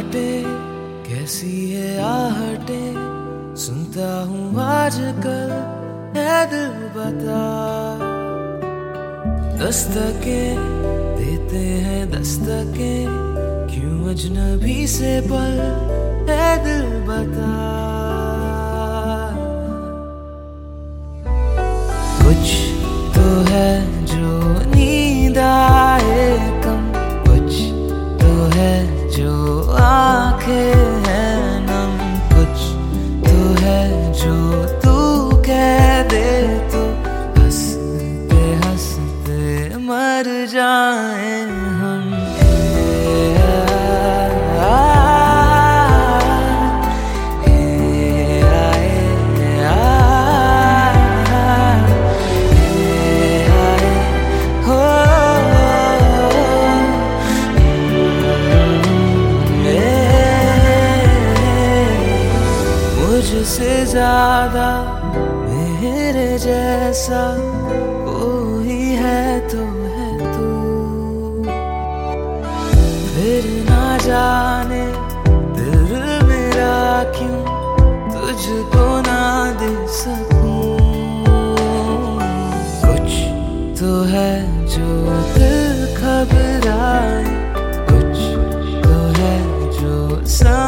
आहटें कैसी है आहटें, सुनता हूँ आजकल है दिल बता। दस्तकें देते हैं दस्तकें, क्यों अजनबी से पल है दिल बता। कुछ तो है जो नींद आए कम, कुछ तो है जो आंखें हैं नम, कुछ तो है जो तू कह दे तो हंसते हंसते मर जाए हम। मुझसे ज्यादा मेरे जैसा कोई है तो है तू, फिर ना जाने दिल मेरा क्यों तुझको ना दे सकूं। कुछ तो है जो दिल घबराए, कुछ तो है जो